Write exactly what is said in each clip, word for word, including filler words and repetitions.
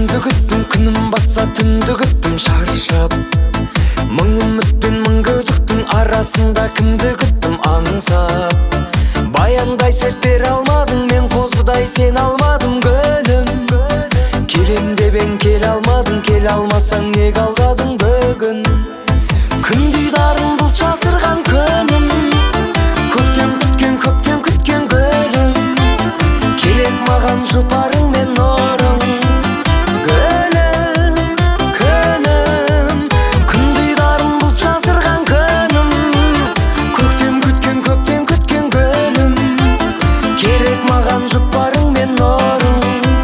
күнді күттім, күнім батса түнді күттім шаршап. Мың үмітпен мың күдіктің арасында кімді күттім аңсап. Баяндай серт бере алмадың, мен қозыдай сен алмадым гүлім. Келем дебең келе алмадың, келе алмасаң неге алдадың бүгін. Күн дидарын бұлт жасырған күнім, көктем күткен көптен күткен гүлім. Керек маған жұпарың мен нұрың, гүлім, күнім. Күн дидарын бұлт жасырған күнім, көктем күткен көптен күткен гүлім. Керек маған жұпарың мен нұрың,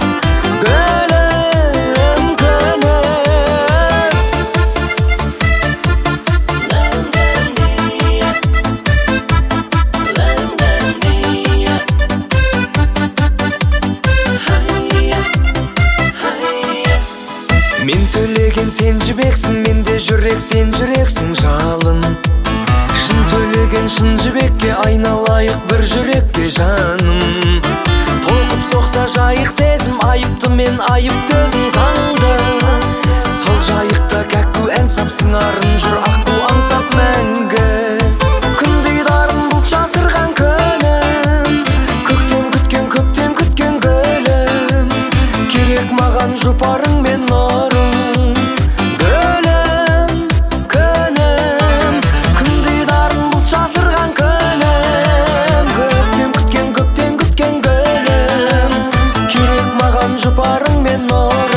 гүлім, күнім. Мен төлеген сен жібексің, менде жүрек сен жүрексің жалын. Шын төлеген шын жібекке айналайық бір жүрекке жаным. Толқып соқса жайық сезім, айыпты мен айыпты өзің заңды. Сол жайықта кәкку ән сап сыңарын жүр аққу аңсап мәңгі. Күн дидарын бұлт жасырған күнім, көктем күткен көптен күткен гүлім. Керек маған жұпарың мен нұрың, гүлім, күнім. Күн дидарын бұлт жасырған күнім, көктем күткен көптен күткен гүлім. Керек маған жұпарың мен нұрың.